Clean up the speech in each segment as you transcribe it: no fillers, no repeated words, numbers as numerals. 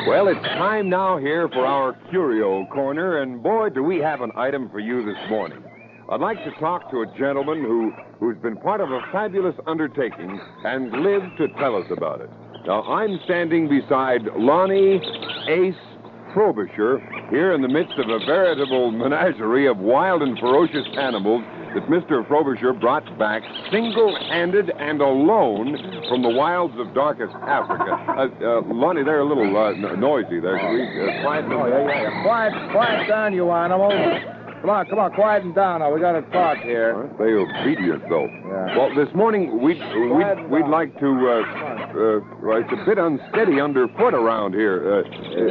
Well, it's time now here for our Curio Corner, and boy, do we have an item for you this morning. I'd like to talk to a gentleman who's been part of a fabulous undertaking and lived to tell us about it. Now, I'm standing beside Lonnie Ace Frobisher here in the midst of a veritable menagerie of wild and ferocious animals that Mr. Frobisher brought back single-handed and alone from the wilds of darkest Africa. Lonnie, they're a little noisy there. Can we quiet them? Oh, yeah. Quiet down, you animals. Come on, quieten down now. We got to talk here. Aren't they obedient, though? Yeah. Well, this morning we'd like to. Well, it's a bit unsteady underfoot around here.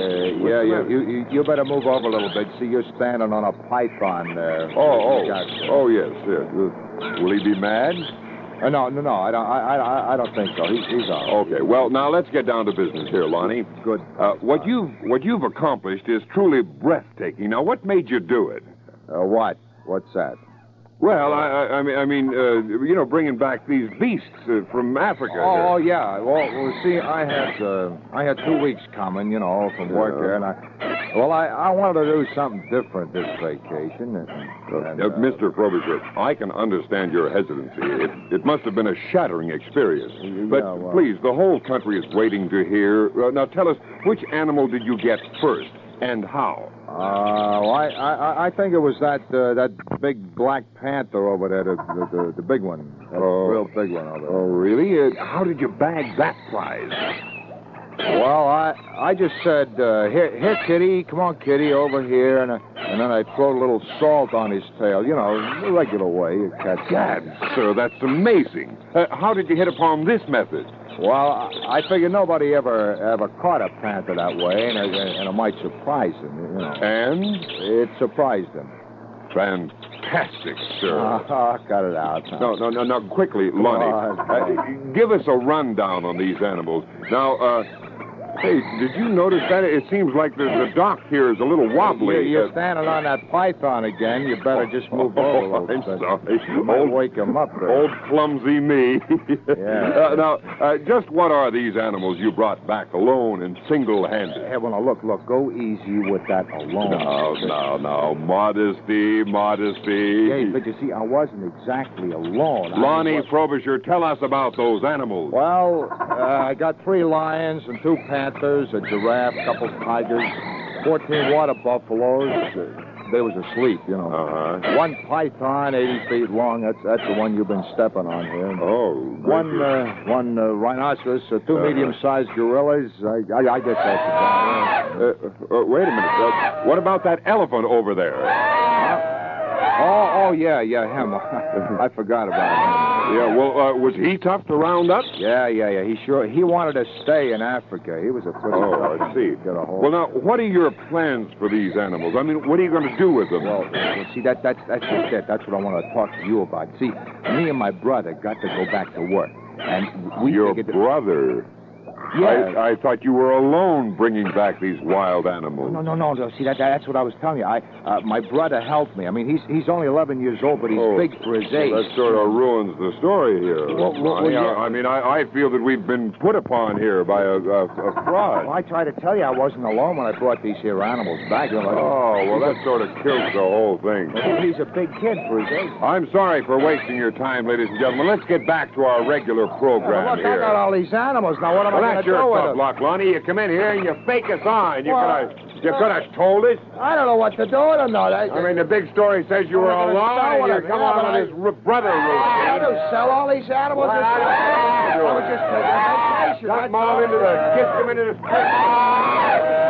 You better move over a little bit. See, you're standing on a python there. Oh, yes. Will he be mad? No, I don't think so. He's all right. Okay, well, now let's get down to business here, Lonnie. Good. What you've accomplished is truly breathtaking. Now, what made you do it? What? What's that? Well, I mean, bringing back these beasts from Africa. Oh, yeah. Well, see, I had 2 weeks coming, from work there, and I wanted to do something different this vacation. Mr. Frobisher, I can understand your hesitancy. It must have been a shattering experience. But please, the whole country is waiting to hear. Now, tell us, which animal did you get first, and how? I think it was that big black panther over there, the big one. That real big one over there. Oh, really? How did you bag that prize? Well, I just said, here, Kitty, come on, Kitty, over here, and then I throw a little salt on his tail, the regular way you catch. Gad, sir, that's amazing. How did you hit upon this method? Well, I figured nobody ever caught a panther that way, and it might surprise him, And? It surprised him. Fantastic, sir. Cut it out. No, quickly, Lonnie. Give us a rundown on these animals. Now, hey, did you notice that? It seems like the dock here is a little wobbly. You're standing on that python again. You better just move over a little bit. I'm sorry. You might wake him up there. Old clumsy me. Yeah. Now, just what are these animals you brought back alone and single-handed? Hey, well, now, look, go easy with that alone. No. Modesty. Hey, but you see, I wasn't exactly alone. Lonnie Frobisher, tell us about those animals. Well, I got 3 lions and 2 panthers, a giraffe, a couple tigers, 14 water buffaloes. They was asleep, 1 python, 80 feet long. That's the one you've been stepping on here. Oh, One rhinoceros, 2 medium-sized gorillas. I guess that's about it. Wait a minute. What about that elephant over there? Oh, yeah, him. I forgot about him. Yeah, well, was he tough to round up? Yeah. He wanted to stay in Africa. He was a pretty tough I see. Get a hold. Well, now, what are your plans for these animals? I mean, what are you going to do with them? Well, see, that's just it. That's what I want to talk to you about. See, me and my brother got to go back to work. And we Your figured brother? Yeah. I thought you were alone bringing back these wild animals. No. See, that's what I was telling you. My brother helped me. I mean, he's only 11 years old, but he's big for his age. That sort of ruins the story here. Yeah. I mean, I feel that we've been put upon here by a fraud. Well, I tried to tell you I wasn't alone when I brought these here animals back. That sort of kills the whole thing. He's a big kid for his age. I'm sorry for wasting your time, ladies and gentlemen. Let's get back to our regular program Look, here. I got all these animals. Now, what am I going to That's do your with tough them? luck, Lonnie. You come in here and you fake us on. You could have told us. I don't know what to do with them, though. I mean, the big story says you were alone and you come on with his brother. I don't sell all these animals. I was just taking a vacation. Got them all into kiss them into the